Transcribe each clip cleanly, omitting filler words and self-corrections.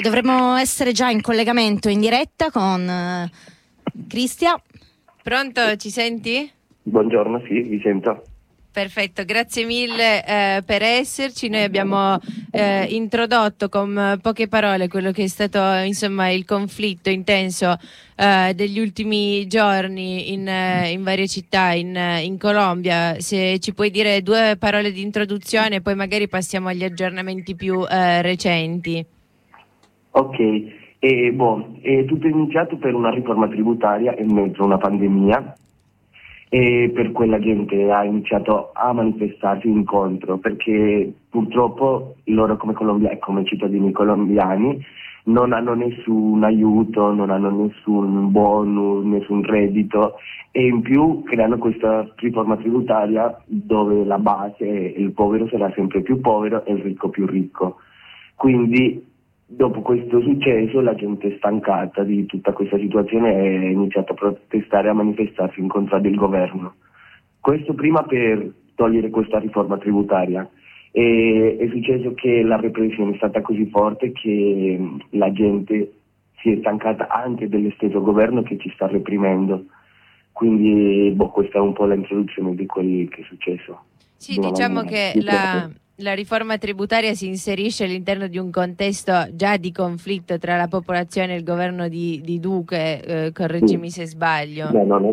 dovremmo essere già in collegamento in diretta con Cristian. Pronto, ci senti? Buongiorno, sì, vi sento. Perfetto, grazie mille per esserci. Noi abbiamo introdotto con poche parole quello che è stato insomma il conflitto intenso degli ultimi giorni in varie città in Colombia. Se ci puoi dire due parole di introduzione, poi magari passiamo agli aggiornamenti più recenti. Ok, tutto è iniziato per una riforma tributaria in mezzo a una pandemia. E per quella gente ha iniziato a manifestarsi incontro, perché purtroppo loro come come cittadini colombiani non hanno nessun aiuto, non hanno nessun bonus, nessun reddito, e in più creano questa riforma tributaria dove la base, il povero sarà sempre più povero e il ricco più ricco. Quindi dopo questo successo la gente è stancata di tutta questa situazione e ha iniziato a protestare, a manifestarsi in contro del governo. Questo prima per togliere questa riforma tributaria. E è successo che la repressione è stata così forte che la gente si è stancata anche dello stesso governo che ci sta reprimendo. Quindi questa è un po' l'introduzione di quello che è successo. Sì, diciamo che la riforma tributaria si inserisce all'interno di un contesto già di conflitto tra la popolazione e il governo di Duque, correggimi se sbaglio.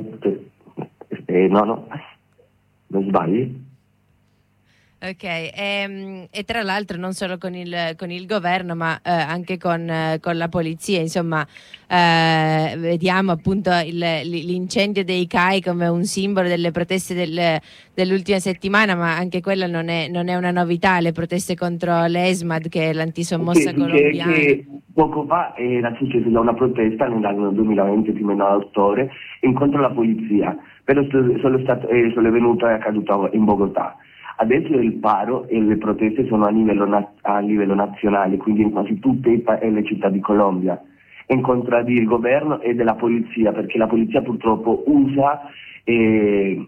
No, non sbagli. Ok, e tra l'altro non solo con il governo ma anche con la polizia, insomma vediamo appunto l'incendio dei CAI come un simbolo delle proteste dell'ultima settimana, ma anche quella non è una novità, le proteste contro l'ESMAD, che è l'antisommossa colombiana. Che poco fa era successa una protesta nell'anno 2020, più o meno a ottobre, incontro alla polizia, però solo venuta e accaduta in Bogotà. Adesso il paro e le proteste sono a livello nazionale, quindi in quasi tutte le città di Colombia, in contro del governo e della polizia, perché la polizia purtroppo usa il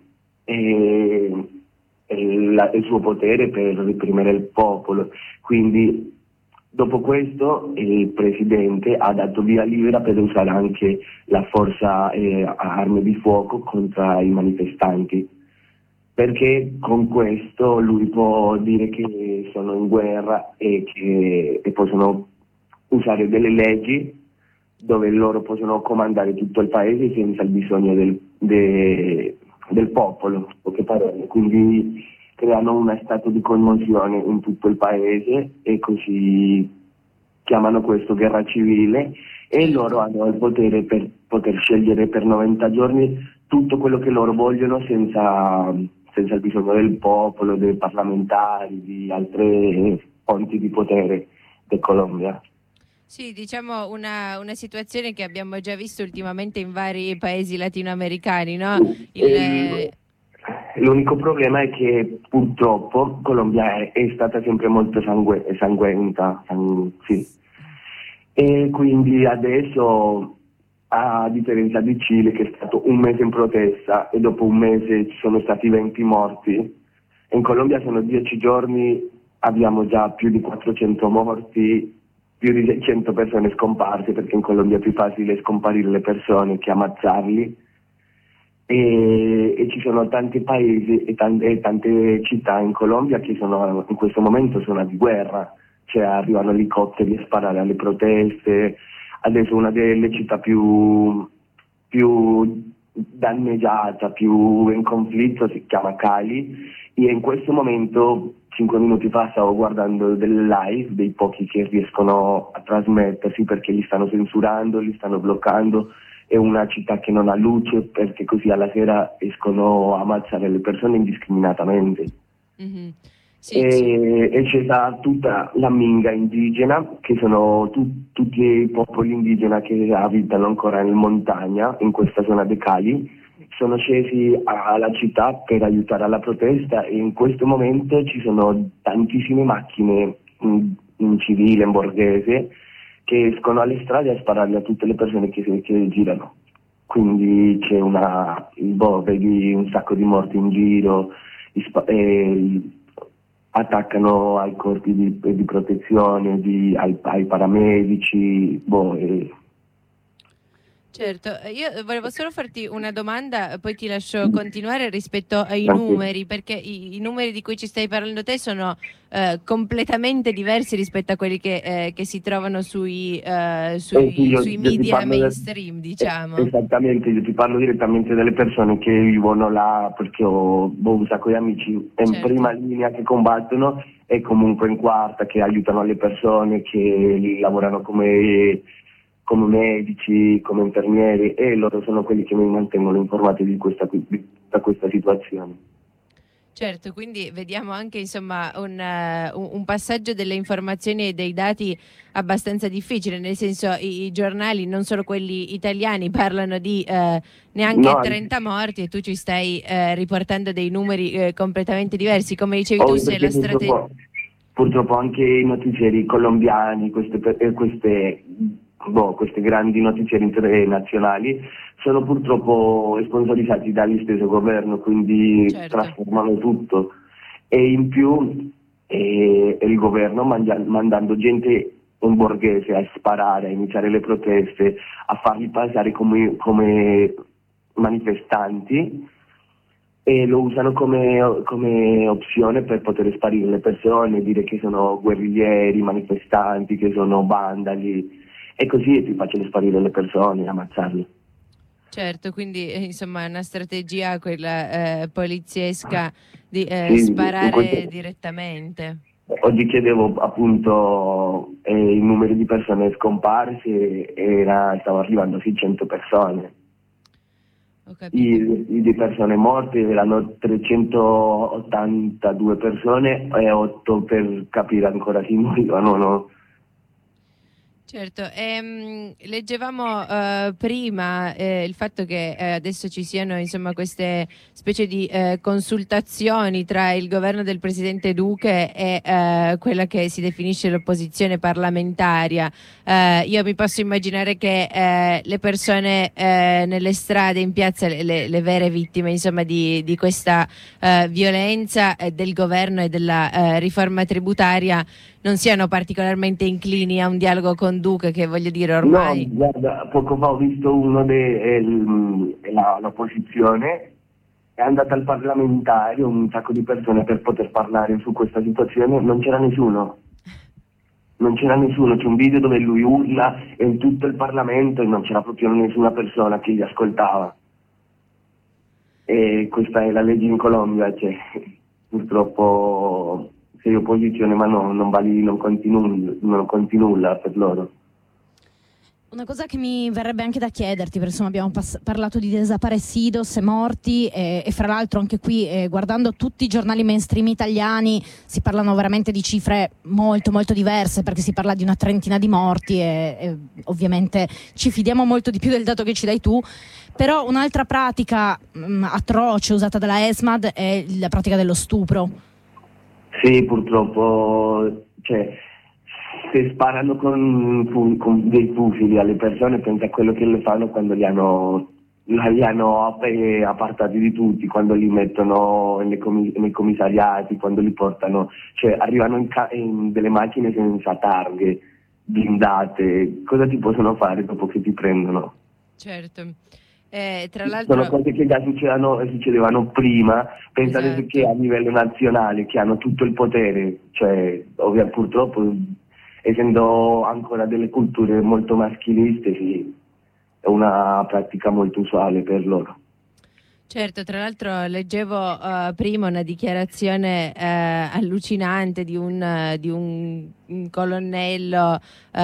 suo potere per reprimere il popolo. Quindi dopo questo il presidente ha dato via libera per usare anche la forza armi di fuoco contro i manifestanti, perché con questo lui può dire che sono in guerra e possono usare delle leggi dove loro possono comandare tutto il paese senza il bisogno del popolo, poche parole. Quindi creano uno stato di commozione in tutto il paese e così chiamano questo guerra civile, e loro hanno il potere per poter scegliere per 90 giorni tutto quello che loro vogliono senza il bisogno del popolo, dei parlamentari, di altre fonti di potere di Colombia. Sì, diciamo una situazione che abbiamo già visto ultimamente in vari paesi latinoamericani, no? L'unico problema è che purtroppo Colombia è stata sempre molto sanguinenta, sì. E quindi adesso, a differenza di Cile, che è stato un mese in protesta e dopo un mese ci sono stati 20 morti, in Colombia sono 10 giorni, abbiamo già più di 400 morti, più di 600 persone scomparse, perché in Colombia è più facile scomparire le persone che ammazzarli, e ci sono tanti paesi e tante città in Colombia che in questo momento sono di guerra, cioè arrivano elicotteri a sparare alle proteste. Adesso una delle città più danneggiata, più in conflitto, si chiama Cali, e in questo momento 5 minuti fa stavo guardando del live, dei pochi che riescono a trasmettersi, perché li stanno censurando, li stanno bloccando. È una città che non ha luce, perché così alla sera escono a ammazzare le persone indiscriminatamente. Mm-hmm. E c'è tutta la minga indigena, che sono tutti i popoli indigeni che abitano ancora in montagna, in questa zona dei Cali. Sono scesi alla città per aiutare alla protesta, e in questo momento ci sono tantissime macchine in civile, in borghese, che escono alle strade a sparare a tutte le persone che girano. Quindi c'è vedi un sacco di morti in giro, attaccano ai corpi di protezione, ai paramedici, Certo, io volevo solo farti una domanda, poi ti lascio continuare rispetto ai numeri, perché i numeri di cui ci stai parlando te sono completamente diversi rispetto a quelli che si trovano sui media mainstream, diciamo. Esattamente, io ti parlo direttamente delle persone che vivono là, perché ho un sacco di amici in prima linea che combattono e comunque in quarta, che aiutano le persone, che lavorano come medici, come infermieri, e loro sono quelli che mi mantengono informati di questa situazione. Certo, quindi vediamo anche insomma un passaggio delle informazioni e dei dati abbastanza difficile, nel senso i giornali, non solo quelli italiani, parlano di neanche 30 morti e tu ci stai riportando dei numeri completamente diversi. Come dicevi tu, se la strategia... Purtroppo anche i notizieri colombiani, queste grandi notizieri internazionali sono purtroppo sponsorizzati dagli stessi governo, quindi trasformano tutto, e in più il governo mandando gente, un borghese, a sparare, a iniziare le proteste, a farli passare come manifestanti, e lo usano come opzione per poter sparire le persone, dire che sono guerriglieri, manifestanti, che sono vandali, e così è più facile sparire le persone, ammazzarle. Certo, quindi insomma è una strategia quella poliziesca di sparare direttamente. Oggi chiedevo appunto i numeri di persone scomparse, stavo arrivando a 600 persone. Di persone morte erano 382 persone e 8 per capire ancora chi morivano, no? Certo, leggevamo prima il fatto che adesso ci siano insomma queste specie di consultazioni tra il governo del presidente Duque e quella che si definisce l'opposizione parlamentaria. Io mi posso immaginare che le persone nelle strade, in piazza, le vere vittime insomma di questa violenza del governo e della riforma tributaria non siano particolarmente inclini a un dialogo con Duque, che voglio dire ormai... No, guarda, poco fa ho visto l'opposizione, è andata al parlamentario, un sacco di persone, per poter parlare su questa situazione, non c'era nessuno. C'è un video dove lui urla in tutto il Parlamento e non c'era proprio nessuna persona che gli ascoltava. E questa è la legge in Colombia, purtroppo... sei opposizione, ma non conti nulla per loro. Una cosa che mi verrebbe anche da chiederti, perché insomma abbiamo parlato di desaparecidos e morti e fra l'altro anche qui guardando tutti i giornali mainstream italiani si parlano veramente di cifre molto molto diverse, perché si parla di una trentina di morti e ovviamente ci fidiamo molto di più del dato che ci dai tu. Però un'altra pratica atroce usata dalla ESMAD è la pratica dello stupro. Sì, purtroppo, se sparano con dei fucili alle persone, pensa a quello che le fanno quando li hanno appartati di tutti, quando li mettono nei commissariati, quando li portano, arrivano in delle macchine senza targhe, blindate. Cosa ti possono fare dopo che ti prendono? Certo. Tra l'altro... Sono cose che già succedevano prima, pensate che a livello nazionale, che hanno tutto il potere, purtroppo, essendo ancora delle culture molto maschiliste, sì, è una pratica molto usuale per loro. Certo, tra l'altro leggevo prima una dichiarazione allucinante di un colonnello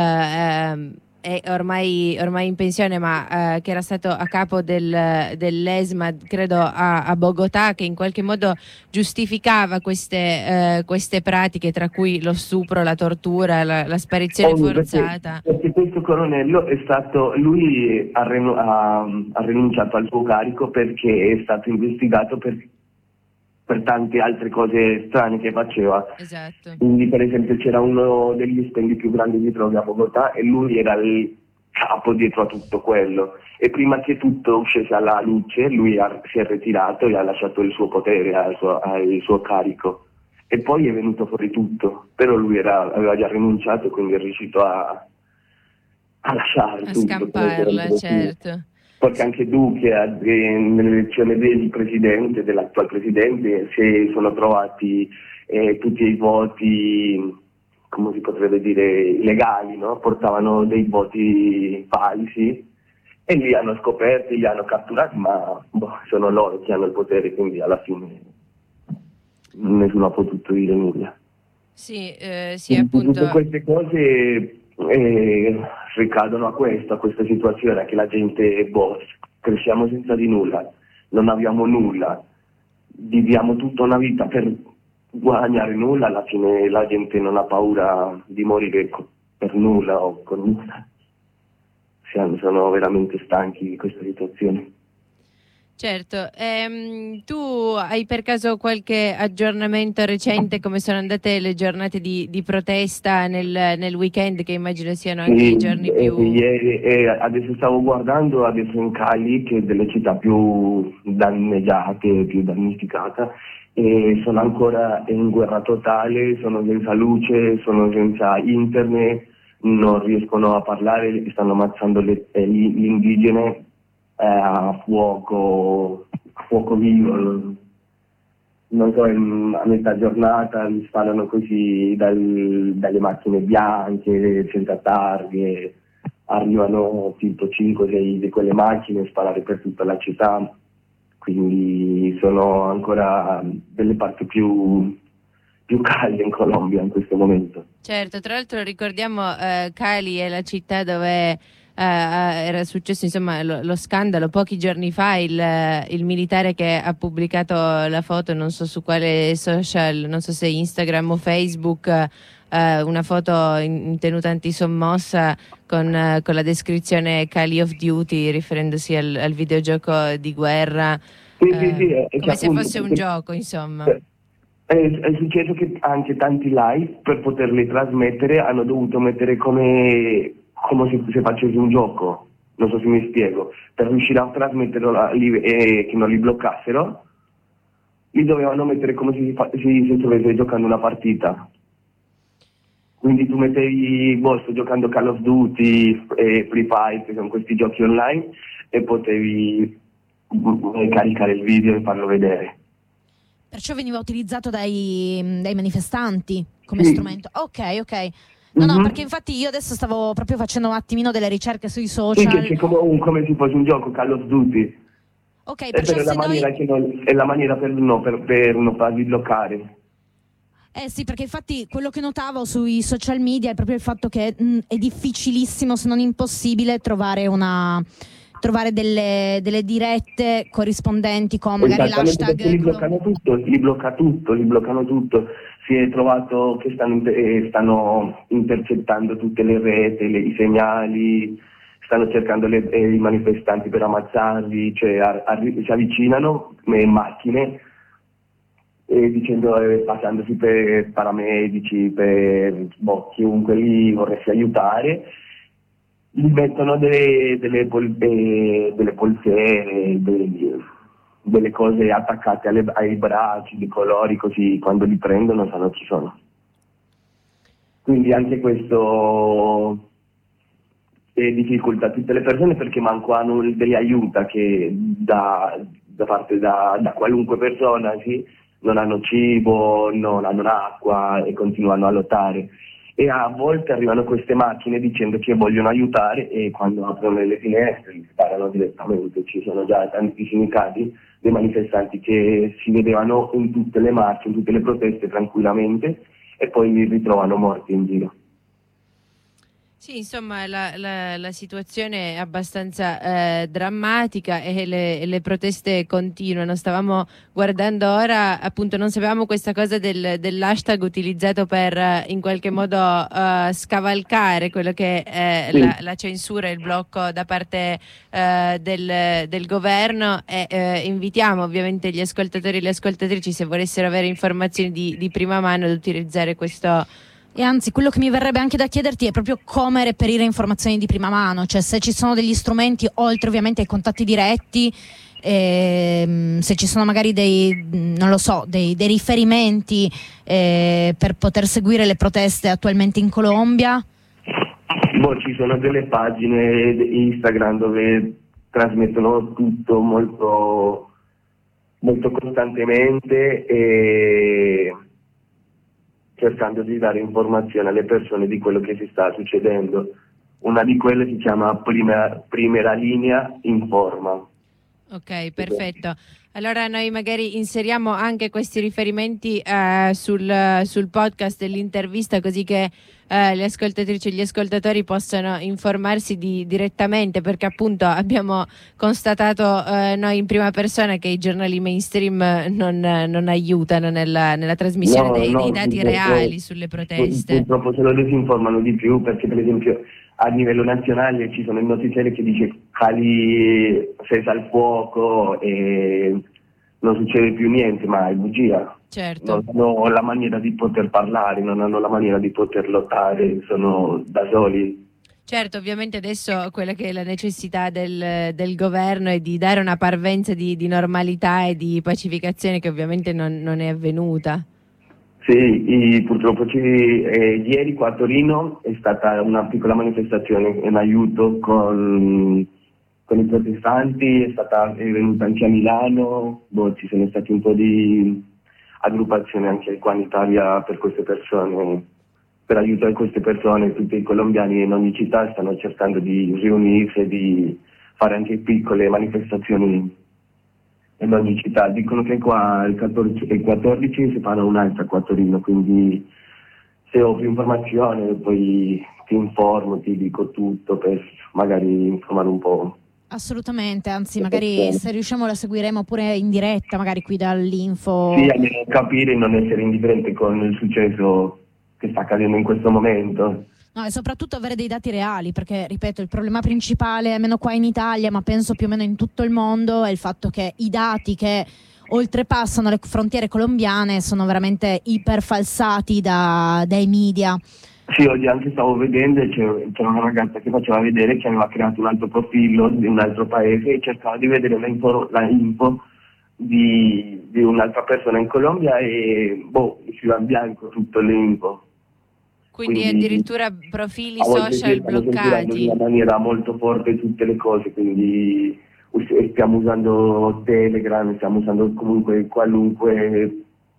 è ormai in pensione, ma che era stato a capo dell'ESMAD, credo a Bogotà, che in qualche modo giustificava queste pratiche, tra cui lo stupro, la tortura, la sparizione forzata. Perché questo colonnello lui ha rinunciato al suo carico perché è stato investigato per tante altre cose strane che faceva. Esatto. Quindi per esempio c'era uno degli spendi più grandi di droga a Bogotà e lui era il capo dietro a tutto quello, e prima che tutto uscisse alla luce lui si è ritirato e ha lasciato il suo potere al suo carico, e poi è venuto fuori tutto, però lui aveva già rinunciato, quindi è riuscito a lasciare A tutto. scamparla, certo. Perché anche Duque nell'elezione del presidente, dell'attuale presidente, si sono trovati tutti i voti, come si potrebbe dire, legali, no? Portavano dei voti falsi e li hanno scoperti, li hanno catturati, ma sono loro che hanno il potere, quindi alla fine nessuno ha potuto dire nulla. Sì, sì, appunto. Tutte queste cose ricadono a questa situazione, che la gente, cresciamo senza di nulla, non abbiamo nulla, viviamo tutta una vita per guadagnare nulla, alla fine la gente non ha paura di morire per nulla o con nulla. Sono veramente stanchi di questa situazione. Certo, tu hai per caso qualche aggiornamento recente, come sono andate le giornate di protesta nel weekend, che immagino siano anche i giorni più... Ieri, adesso stavo guardando, adesso in Cali, che è delle città più danneggiate, più damnificate, e sono ancora in guerra totale, sono senza luce, sono senza internet, non riescono a parlare, stanno ammazzando gli indigeni a fuoco vivo, non so, a metà giornata li sparano così dalle macchine bianche, senza targhe, arrivano tipo 5-6 di quelle macchine a sparare per tutta la città, quindi sono ancora delle parti più calde in Colombia in questo momento. Certo, tra l'altro ricordiamo Cali è la città dove era successo insomma lo scandalo pochi giorni fa, il militare che ha pubblicato la foto, non so su quale social, non so se Instagram o Facebook, una foto in tenuta antisommossa con la descrizione Call of Duty, riferendosi al videogioco di guerra, sì, come se fosse un gioco, insomma. È successo che anche tanti live, per poterli trasmettere, hanno dovuto mettere come se facessi un gioco, non so se mi spiego, per riuscire a trasmetterlo e che non li bloccassero, li dovevano mettere come se si stesse giocando una partita. Quindi tu mettevi, sto giocando Call of Duty e Free Fire, che sono questi giochi online, e potevi caricare il video e farlo vedere. Perciò veniva utilizzato dai manifestanti come strumento. Ok. No, perché infatti io adesso stavo proprio facendo un attimino delle ricerche sui social. Sì, che come se fosse un gioco Call of Duty. Ok, perciò è la maniera per non farli bloccare. Sì, perché infatti quello che notavo sui social media è proprio il fatto che è difficilissimo, se non impossibile, trovare delle dirette corrispondenti con magari l'hashtag. Li bloccano tutto. Si è trovato che stanno intercettando tutte le reti, i segnali, stanno cercando i manifestanti per ammazzarli, cioè si avvicinano in macchine dicendo, passandosi per paramedici, per chiunque li vorresti aiutare. Gli mettono delle polsere, delle cose attaccate ai bracci, di colori, così quando li prendono sanno chi sono. Quindi anche questo è difficoltà a tutte le persone, perché manco hanno delle aiuta che da qualunque persona, sì, non hanno cibo, non hanno acqua e continuano a lottare. E a volte arrivano queste macchine dicendo che vogliono aiutare, e quando aprono le finestre li sparano direttamente. Ci sono già tantissimi casi dei manifestanti che si vedevano in tutte le marce, in tutte le proteste tranquillamente, e poi li ritrovano morti in giro. Sì, insomma la situazione è abbastanza drammatica e le proteste continuano. Stavamo guardando ora, appunto non sapevamo questa cosa dell'hashtag utilizzato per in qualche modo scavalcare quello che è la censura e il blocco da parte del governo, e invitiamo ovviamente gli ascoltatori e le ascoltatrici, se volessero avere informazioni di prima mano, ad utilizzare questo. E anzi, quello che mi verrebbe anche da chiederti è proprio come reperire informazioni di prima mano, cioè se ci sono degli strumenti, oltre ovviamente ai contatti diretti, se ci sono magari non lo so, dei riferimenti per poter seguire le proteste attualmente in Colombia. Ci sono delle pagine Instagram dove trasmettono tutto molto, molto costantemente e cercando di dare informazione alle persone di quello che si sta succedendo. Una di quelle si chiama Primera Linea Informa. Ok, perfetto. Allora noi magari inseriamo anche questi riferimenti sul podcast dell'intervista, così che le ascoltatrici e gli ascoltatori possano informarsi direttamente, perché appunto abbiamo constatato noi in prima persona che i giornali mainstream non aiutano nella trasmissione dei dati reali sulle proteste. Purtroppo se lo disinformano di più, perché per esempio a livello nazionale ci sono i notiziari che dice Cali cessa il fuoco e non succede più niente, ma è bugia. Certo. Non hanno la maniera di poter parlare, non hanno la maniera di poter lottare, sono da soli. Certo, ovviamente adesso quella che è la necessità del governo è di dare una parvenza di normalità e di pacificazione, che ovviamente non è avvenuta. Sì, purtroppo ieri qua a Torino è stata una piccola manifestazione in aiuto con i protestanti, è venuta anche a Milano, ci sono stati un po' di aggruppazioni anche qua in Italia per queste persone, per aiutare queste persone. Tutti i colombiani in ogni città stanno cercando di riunirsi e di fare anche piccole manifestazioni in ogni città. Dicono che qua il 14 si farà un'altra qua a Torino, quindi se ho più informazione poi ti informo, ti dico tutto per magari informare un po'. Assolutamente, anzi magari se riusciamo la seguiremo pure in diretta, magari qui dall'info. Sì, almeno capire e non essere indifferente con il successo che sta accadendo in questo momento. No, e soprattutto avere dei dati reali, perché ripeto, il problema principale, almeno qua in Italia, ma penso più o meno in tutto il mondo, è il fatto che i dati che oltrepassano le frontiere colombiane sono veramente iperfalsati dai media. Sì, oggi anche stavo vedendo, c'era una ragazza che faceva vedere che aveva creato un altro profilo di un altro paese e cercava di vedere la info di un'altra persona in Colombia e usciva in bianco tutto l'info. Quindi addirittura profili social bloccati. In una maniera molto forte tutte le cose, quindi stiamo usando Telegram, stiamo usando comunque qualunque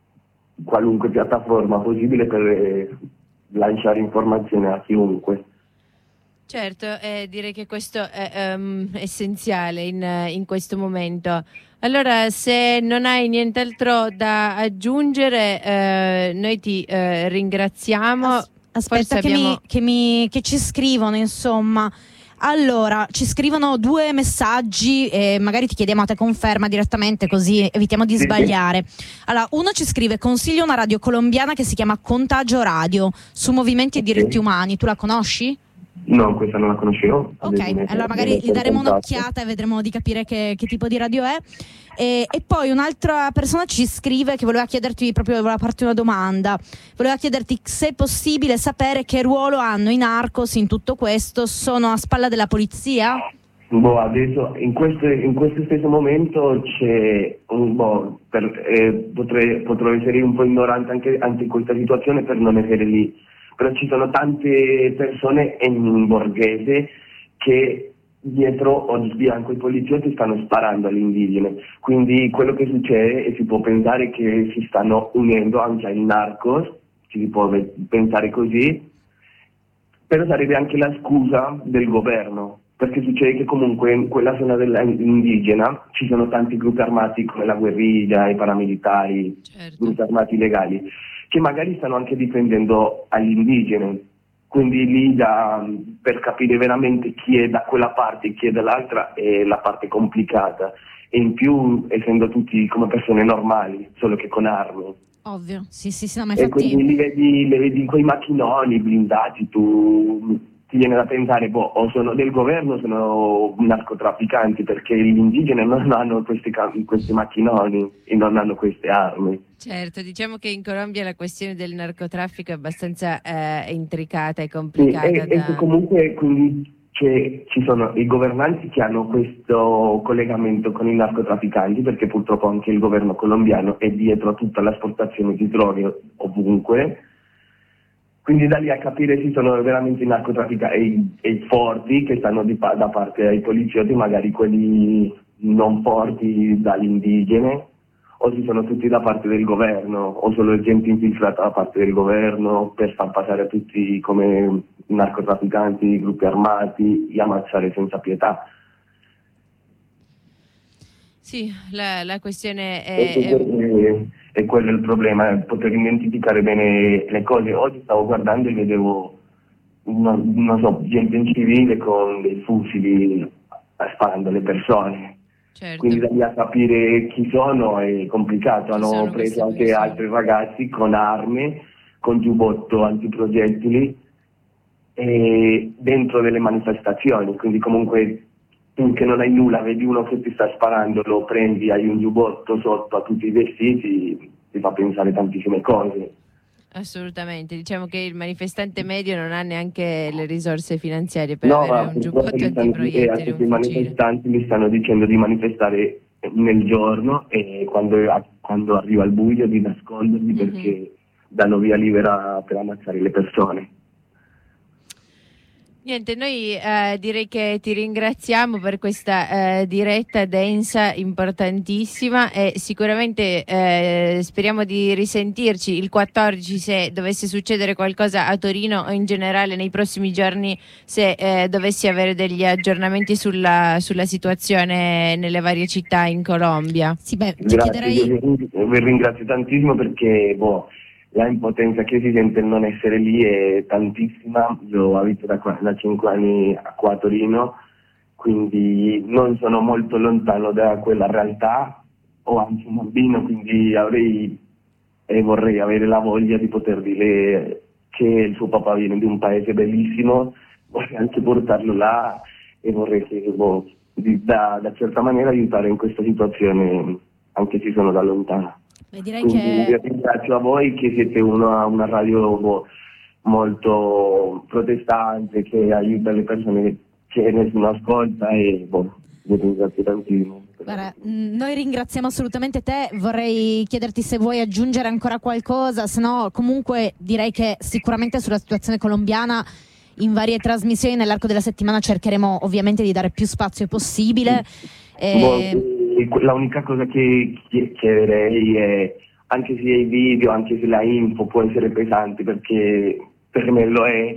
piattaforma possibile per lanciare informazione a chiunque. Certo, direi che questo è essenziale in questo momento. Allora, se non hai nient'altro da aggiungere, noi ti ringraziamo. Aspetta che ci scrivono, insomma. Allora, ci scrivono 2 messaggi e magari ti chiediamo a te conferma direttamente, così evitiamo di sbagliare. Allora, uno ci scrive: consiglio una radio colombiana che si chiama Contagio Radio su movimenti e diritti umani. Tu la conosci? No, questa non la conoscevo. Ok, allora magari gli daremo un'occhiata e vedremo di capire che tipo di radio è. E poi un'altra persona ci scrive che voleva farti una domanda. Voleva chiederti se è possibile sapere che ruolo hanno i narcos in tutto questo. Sono a spalla della polizia? Adesso in questo stesso momento c'è potrò essere un po' ignorante anche in questa situazione per non essere lì, però ci sono tante persone in borghese che dietro o di fianco i poliziotti stanno sparando agli indigeni, quindi quello che succede e si può pensare che si stanno unendo anche ai narcos, si può pensare così, però sarebbe anche la scusa del governo, perché succede che comunque in quella zona indigena ci sono tanti gruppi armati come la guerriglia, i paramilitari, certo, gruppi armati illegali, che magari stanno anche difendendo agli indigeni. Quindi lì per capire veramente chi è da quella parte e chi è dall'altra è la parte complicata. E in più essendo tutti come persone normali, solo che con armi. Ovvio, sì, no, ma infatti... E quindi li vedi con i macchinoni blindati, ti viene da pensare, o sono del governo o sono narcotrafficanti, perché gli indigeni non hanno questi macchinoni e non hanno queste armi. Certo, diciamo che in Colombia la questione del narcotraffico è abbastanza intricata e complicata. Sì, e comunque quindi ci sono i governanti che hanno questo collegamento con i narcotrafficanti, perché purtroppo anche il governo colombiano è dietro a tutta l'asportazione di droghe ovunque. Quindi da lì a capire se sono veramente i narcotrafficanti e i forti che stanno da parte ai poliziotti, magari quelli non forti dagli indigene, o si sono tutti da parte del governo, o solo gente infiltrata da parte del governo per far passare tutti come narcotrafficanti, gruppi armati, e ammazzare senza pietà. Sì, la questione è quello il problema, poter identificare bene le cose. Oggi stavo guardando e vedevo, non so, gente in civile con dei fucili sparando alle persone. Certo. Quindi da lì a capire chi sono è complicato. Hanno preso anche altri ragazzi con armi, con giubbotto antiproiettili dentro delle manifestazioni, quindi comunque tu che non hai nulla, vedi uno che ti sta sparando, lo prendi, hai un giubbotto sotto a tutti i vestiti, ti fa pensare tantissime cose. Assolutamente, diciamo che il manifestante medio non ha neanche le risorse finanziarie per avere un giubbotto antiproiettili, un i manifestanti mi stanno dicendo di manifestare nel giorno e quando arriva il buio di nascondermi perché danno via libera per ammazzare le persone. Niente, noi direi che ti ringraziamo per questa diretta densa, importantissima, e sicuramente speriamo di risentirci il 14 se dovesse succedere qualcosa a Torino o in generale nei prossimi giorni, se dovessi avere degli aggiornamenti sulla situazione nelle varie città in Colombia. Sì, beh, Grazie, vi ringrazio tantissimo perché la impotenza che si sente il non essere lì è tantissima. Io abito da 5 anni qua a Torino, quindi non sono molto lontano da quella realtà. Ho anche un bambino, quindi vorrei avere la voglia di poter dire che il suo papà viene di un paese bellissimo, vorrei anche portarlo là e vorrei che da certa maniera aiutare in questa situazione, anche se sono da lontano. Direi Quindi che ringrazio a voi che siete una radio molto protestante che aiuta le persone che nessuno ascolta e vi ringrazio tantissimo. Guarda, noi ringraziamo assolutamente te, vorrei chiederti se vuoi aggiungere ancora qualcosa, se no comunque direi che sicuramente sulla situazione colombiana in varie trasmissioni nell'arco della settimana cercheremo ovviamente di dare più spazio possibile. L'unica cosa che chiederei è, anche se i video, anche se la info può essere pesante, perché per me lo è,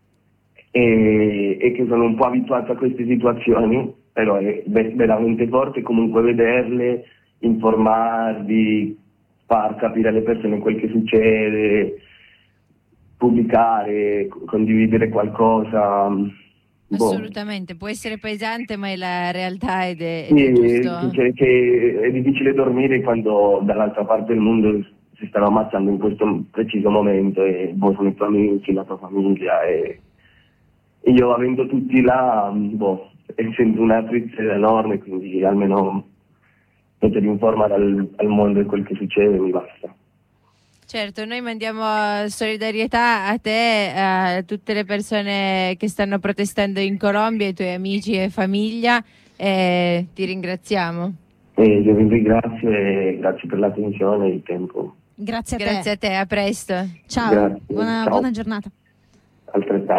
e che sono un po' abituato a queste situazioni, però è veramente forte comunque vederle, informarvi, far capire alle persone quel che succede, pubblicare, condividere qualcosa. Assolutamente, può essere pesante, ma è la realtà ed è Sì, giusto. che è difficile dormire quando dall'altra parte del mondo si stanno ammazzando in questo preciso momento e sono i tuoi amici, la tua famiglia e io avendo tutti là sento una tristezza enorme, quindi almeno poter informare al mondo di quel che succede mi basta. Certo, noi mandiamo solidarietà a te, a tutte le persone che stanno protestando in Colombia, ai tuoi amici e famiglia, e ti ringraziamo. Io vi ringrazio e grazie per l'attenzione e il tempo. Grazie a te. Grazie a te, a presto. Ciao, Grazie, ciao. buona giornata. Altrettanto.